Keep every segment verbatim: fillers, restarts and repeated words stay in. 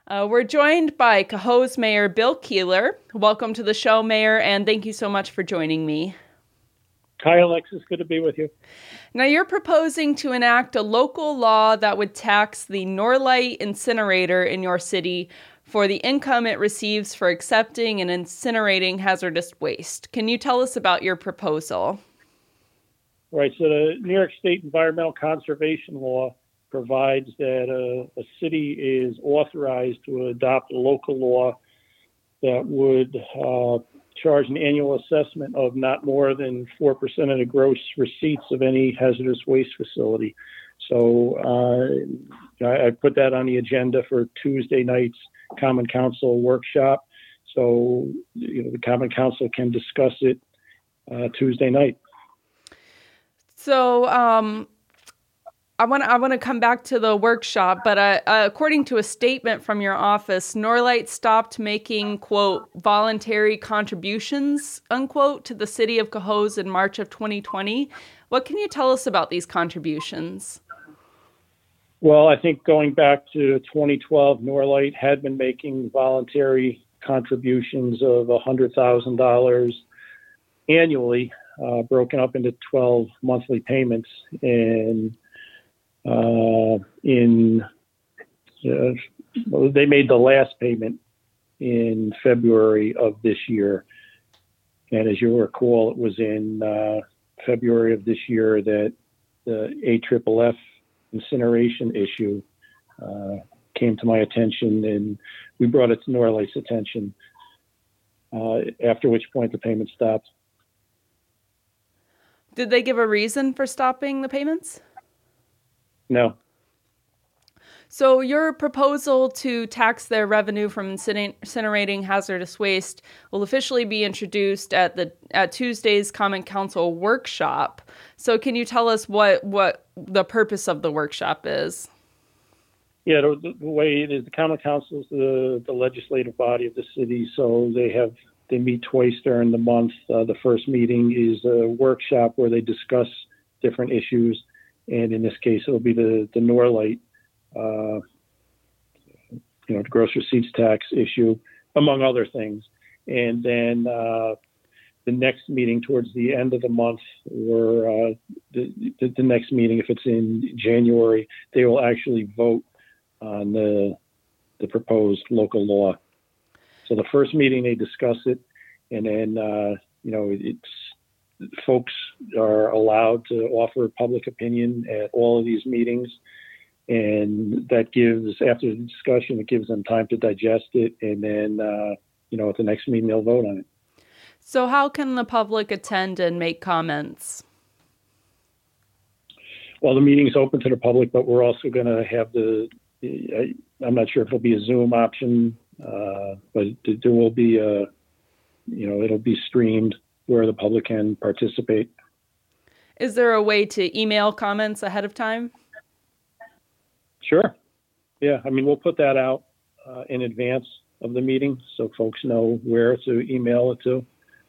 Uh, we're joined by Cohoes Mayor Bill Keeler. Welcome to the show, Mayor, and thank you so much for joining me. Hi, Alexis. Good to be with you. Now, you're proposing to enact a local law that would tax the Norlite incinerator in your city for the income it receives for accepting and incinerating hazardous waste. Can you tell us about your proposal? Right. So the New York State Environmental Conservation Law provides that a, a city is authorized to adopt a local law that would uh, charge an annual assessment of not more than four percent of the gross receipts of any hazardous waste facility. So uh, I, I put that on the agenda for Tuesday night's Common Council workshop. So you know, the Common Council can discuss it uh, Tuesday night. So, um, I want I want to come back to the workshop, but uh, uh, according to a statement from your office, Norlite stopped making, quote, voluntary contributions, unquote, to the city of Cohoes in March of twenty twenty. What can you tell us about these contributions? Well, I think going back to twenty twelve, Norlite had been making voluntary contributions of one hundred thousand dollars annually, uh, broken up into twelve monthly payments. And Uh, in uh, well, they made the last payment in February of this year, and as you'll recall, it was in uh, February of this year that the A F F F incineration issue uh, came to my attention, and we brought it to Norlite's attention. Uh, after which point, the payment stopped. Did they give a reason for stopping the payments? No. So your proposal to tax their revenue from incinerating hazardous waste will officially be introduced at the at Tuesday's Common Council workshop. So can you tell us what, what the purpose of the workshop is? Yeah, the, the way it is, the Common Council is the, the legislative body of the city, so they have they meet twice during the month. Uh, the first meeting is a workshop where they discuss different issues. And in this case, it'll be the, the Norlite, uh, you know, the gross receipts tax issue, among other things. And then uh, the next meeting towards the end of the month, or uh, the, the, the next meeting, if it's in January, they will actually vote on the, the proposed local law. So the first meeting, they discuss it, and then, uh, you know, it's, folks are allowed to offer public opinion at all of these meetings, and that gives, after the discussion, it gives them time to digest it, and then uh, you know, at the next meeting they'll vote on it. So how can the public attend and make comments? Well, the meeting's open to the public, but we're also going to have the, I, I'm not sure if it'll be a Zoom option, uh, but there will be a, you know, it'll be streamed where the public can participate. Is there a way to email comments ahead of time? Sure. Yeah, I mean, we'll put that out uh, in advance of the meeting so folks know where to email it to.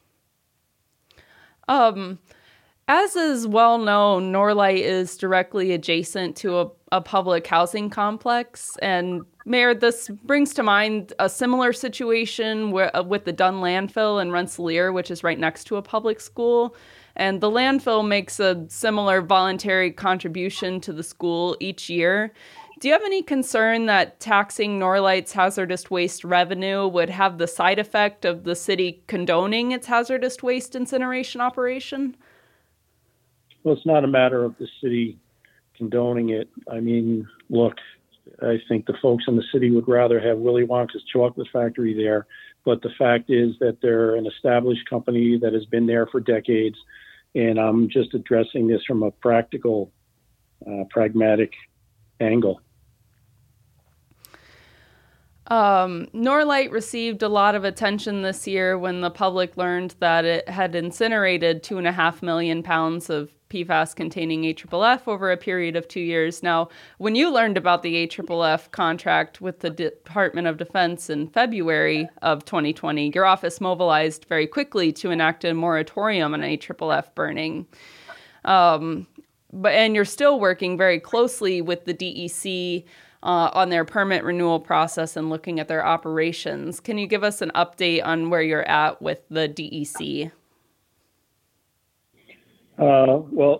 Um, as is well known, Norlite is directly adjacent to a, a public housing complex. And Mayor, this brings to mind a similar situation where, uh, with the Dunn landfill in Rensselaer, which is right next to a public school. And the landfill makes a similar voluntary contribution to the school each year. Do you have any concern that taxing Norlite's hazardous waste revenue would have the side effect of the city condoning its hazardous waste incineration operation? Well, it's not a matter of the city condoning it. I mean, look, I think the folks in the city would rather have Willy Wonka's chocolate factory there. But the fact is that they're an established company that has been there for decades. And I'm just addressing this from a practical, uh, pragmatic angle. Um, Norlite received a lot of attention this year when the public learned that it had incinerated two and a half million pounds of P FAS containing A F F F over a period of two years. Now, when you learned about the A F F F contract with the Department of Defense in February of twenty twenty, your office mobilized very quickly to enact a moratorium on A F F F burning. Um, but and you're still working very closely with the D E C uh, on their permit renewal process and looking at their operations. Can you give us an update on where you're at with the D E C? Uh, well,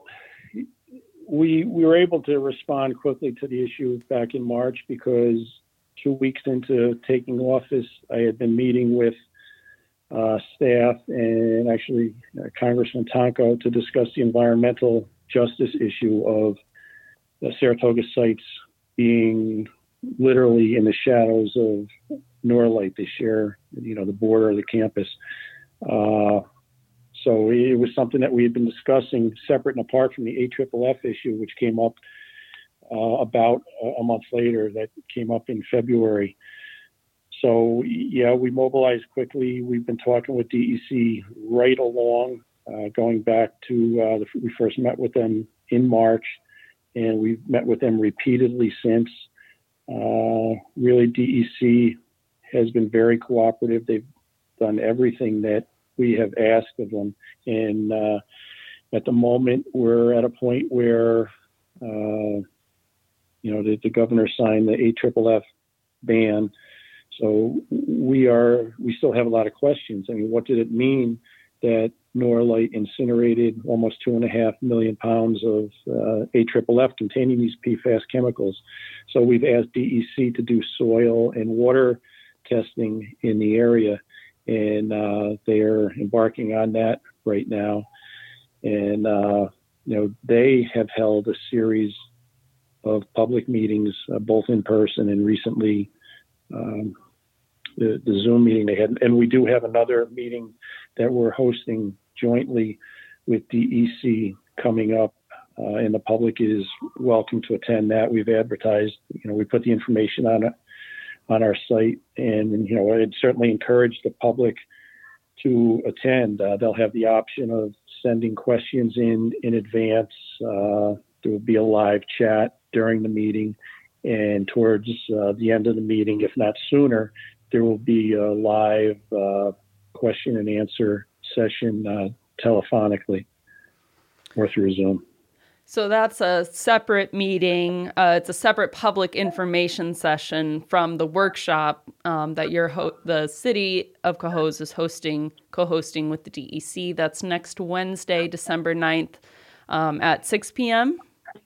we we were able to respond quickly to the issue back in March because two weeks into taking office, I had been meeting with uh, staff and actually uh, Congressman Tonko to discuss the environmental justice issue of the Saratoga sites being literally in the shadows of Norlite. They share, you know, the border of the campus. Uh, So it was something that we had been discussing separate and apart from the A F F F issue, which came up uh, about a month later. That came up in February. So, yeah, we mobilized quickly. We've been talking with D E C right along, uh, going back to uh, the, we first met with them in March, and we've met with them repeatedly since. Uh, really, D E C has been very cooperative. They've done everything that we have asked of them. And uh, at the moment, we're at a point where, uh, you know, the, the governor signed the A F F F ban. So we are, we still have a lot of questions. I mean, what did it mean that Norlite incinerated almost two and a half million pounds of uh, A F F F containing these P FAS chemicals? So we've asked D E C to do soil and water testing in the area. And uh, they are embarking on that right now. And, uh, you know, they have held a series of public meetings, uh, both in person and recently um, the, the Zoom meeting they had. And we do have another meeting that we're hosting jointly with D E C coming up. Uh, and the public is welcome to attend that. We've advertised, you know, we put the information on it on our site, and you know, I'd certainly encourage the public to attend. Uh, they'll have the option of sending questions in in advance. Uh, there will be a live chat during the meeting, and towards uh, the end of the meeting, if not sooner, there will be a live uh, question and answer session uh, telephonically or through Zoom. So that's a separate meeting. Uh, it's a separate public information session from the workshop um, that your ho- the city of Cohoes is hosting, co-hosting with the D E C. That's next Wednesday, December ninth um, at six p.m.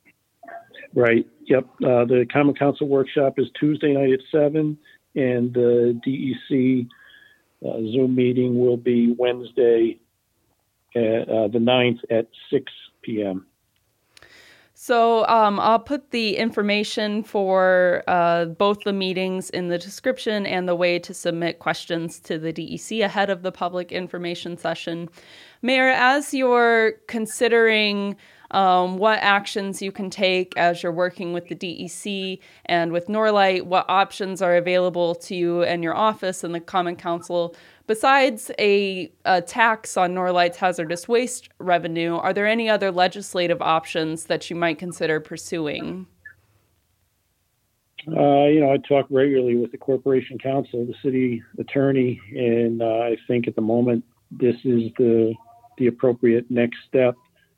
Right. Yep. Uh, the Common Council workshop is Tuesday night at seven, and the D E C uh, Zoom meeting will be Wednesday, at, uh, the ninth at six p.m. So um, I'll put the information for uh, both the meetings in the description and the way to submit questions to the D E C ahead of the public information session. Mayor, as you're considering um, what actions you can take as you're working with the D E C and with Norlite, what options are available to you and your office and the Common Council, besides a, a tax on Norlite's hazardous waste revenue, are there any other legislative options that you might consider pursuing? Uh, you know, I talk regularly with the Corporation Counsel, the city attorney, and uh, I think at the moment this is the the appropriate next step.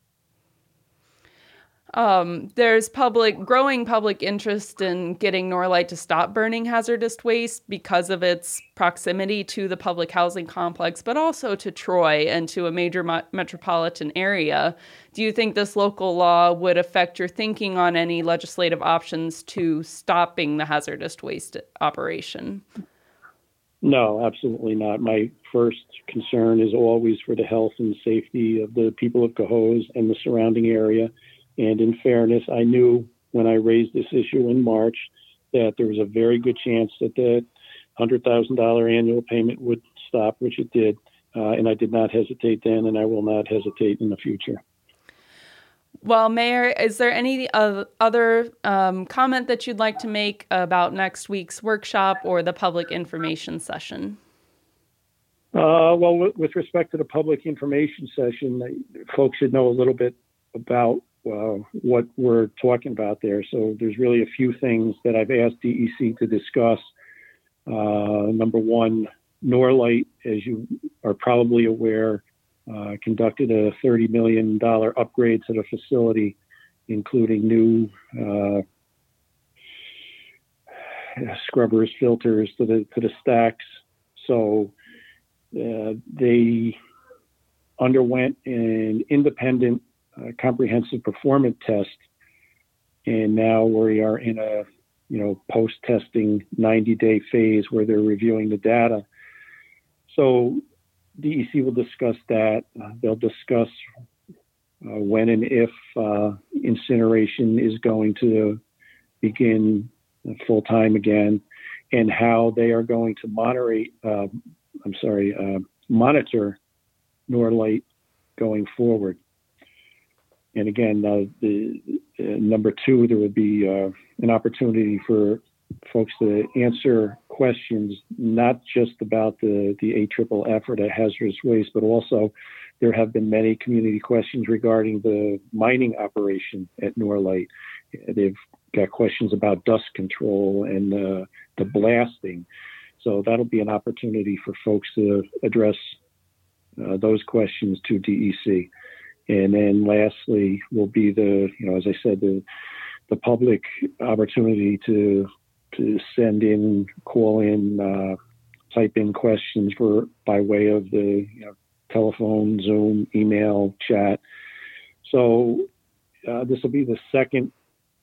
Um, there's public, growing public interest in getting Norlite to stop burning hazardous waste because of its proximity to the public housing complex, but also to Troy and to a major mo- metropolitan area. Do you think this local law would affect your thinking on any legislative options to stopping the hazardous waste operation? No, absolutely not. My first concern is always for the health and safety of the people of Cohoes and the surrounding area. And in fairness, I knew when I raised this issue in March that there was a very good chance that the one hundred thousand dollars annual payment would stop, which it did. Uh, and I did not hesitate then, and I will not hesitate in the future. Well, Mayor, is there any uh, other um, comment that you'd like to make about next week's workshop or the public information session? Uh, well, with, with respect to the public information session, folks should know a little bit about uh, what we're talking about there. So there's really a few things that I've asked D E C to discuss. Uh, number one, Norlite, as you are probably aware, uh, conducted a thirty million dollars upgrade to the facility, including new uh, scrubbers, filters to the to the stacks. So uh, they underwent an independent uh, comprehensive performance test, and now we are in a you know post-testing ninety-day phase where they're reviewing the data. So D E C will discuss that. Uh, they'll discuss uh, when and if uh, incineration is going to begin full time again, and how they are going to moderate. Uh, I'm sorry, uh, monitor Norlite going forward. And again, uh, the uh, number two, there would be uh, an opportunity for folks to answer questions, not just about the, the A F F F or the hazardous waste, but also there have been many community questions regarding the mining operation at Norlite. They've got questions about dust control and uh, the blasting. So that'll be an opportunity for folks to address uh, those questions to D E C. And then lastly will be the, you know, as I said, the the public opportunity to to send in, call in, uh, type in questions for by way of the you know, telephone, Zoom, email, chat. So uh, this will be the second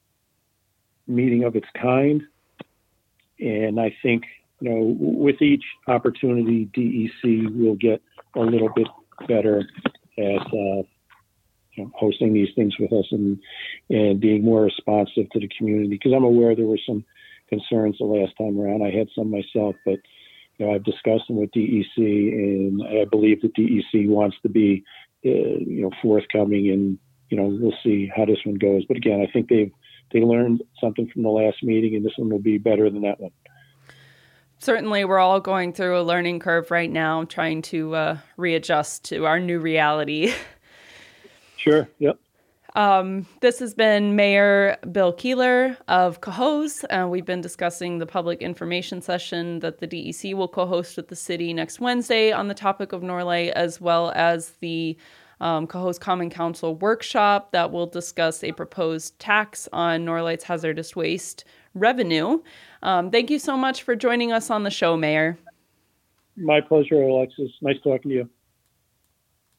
meeting of its kind, and I think you know with each opportunity, D E C will get a little bit better at uh, you know, hosting these things with us and and being more responsive to the community. Because I'm aware there were some concerns the last time around. I had some myself, but you know I've discussed them with D E C, and I believe that D E C wants to be uh, you know forthcoming, and you know we'll see how this one goes. But again, I think they've they learned something from the last meeting, and this one will be better than that one. Certainly, we're all going through a learning curve right now, trying to uh, readjust to our new reality. Sure. Yep. Um, this has been Mayor Bill Keeler of Cohoes. Uh, we've been discussing the public information session that the D E C will co-host with the city next Wednesday on the topic of Norlite, as well as the um, Cohoes Common Council workshop that will discuss a proposed tax on Norlite's hazardous waste revenue. Um, thank you so much for joining us on the show, Mayor. My pleasure, Alexis. Nice talking to you.